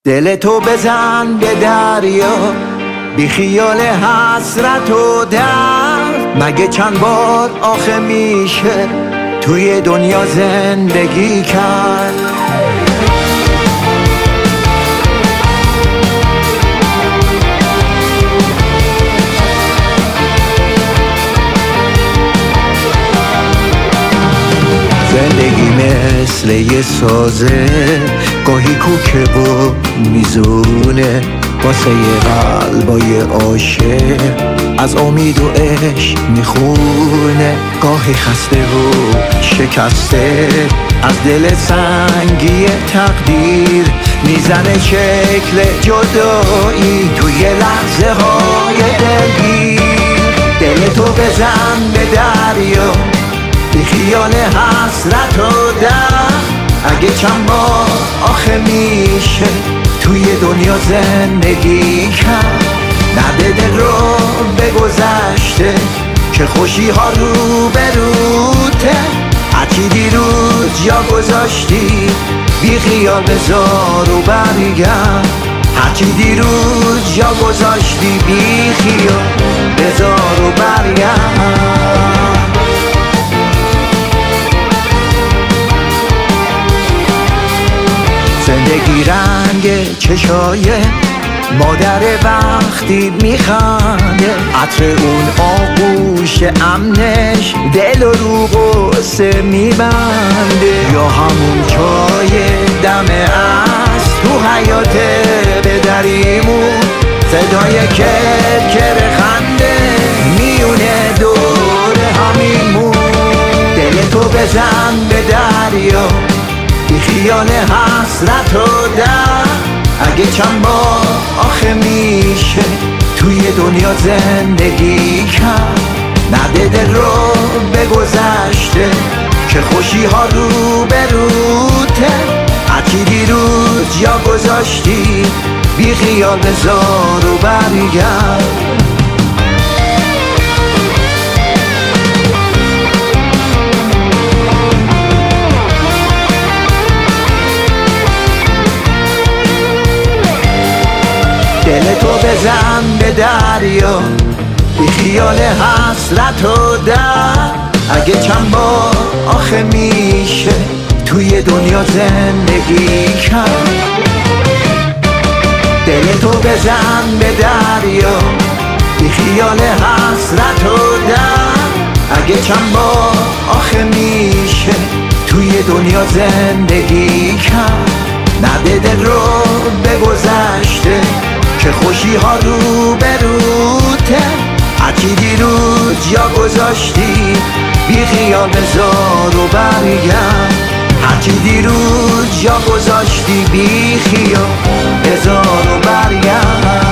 دل تو بزن به دریا، بی خیال حسرت و درد. مگه چند بار آخه میشه توی دنیا زندگی کرد؟ زندگی مثل یه سازه، گاهی کوکه و میزونه واسه یه قلبای عاشق، از امید و عشق میخونه. گاهی خسته و شکسته از دل سنگی تقدیر، میزنه شکل جدایی توی لحظه های دلگیر. دل تو بزن به دریا، بی خیال حسرت و درد. اگه چند بار آخه میشه توی دنیا زندگی کرد؟ نده دل رو به گذشته که خوشی ها رو بروته. هرچی دیروز جا گذاشتی بی خیال بذار و برگرد. هرچی دیروز جا گذاشتی بی خیال بذار و برگرد. زندگی رنگ چشای مادر وقتی میخنده، عطر اون آغوش امنش دل رو غصه میبنده. یا همون چای دم از تو حیات پدریمون، صدای کرکر خنده میونه دور همیمون. دل تو بزن به دریا، بی خیال حسرت و درد. اگه چند بار آخه میشه توی دنیا زندگی کرد؟ نده دل رو به گذشته که خوشی ها رو بروته. هرچی دیروز جا گذاشتی بی خیال بذار و برگرد. دل تو بزن به دریا، بی خیال حسرت و درد. اگه چند بار آخه میشه توی دنیا زندگی کرد؟ دل تو بزن به دریا، بی خیال حسرت و درد. اگه چند بار آخه میشه توی دنیا زندگی کرد؟ نده دل رو به گذشته که خوشی ها رو بروته. هرچی دیروز جا گذاشتی بی خیال بذار و برگرد. هرچی دیروز جا گذاشتی بی خیال بذار و برگرد.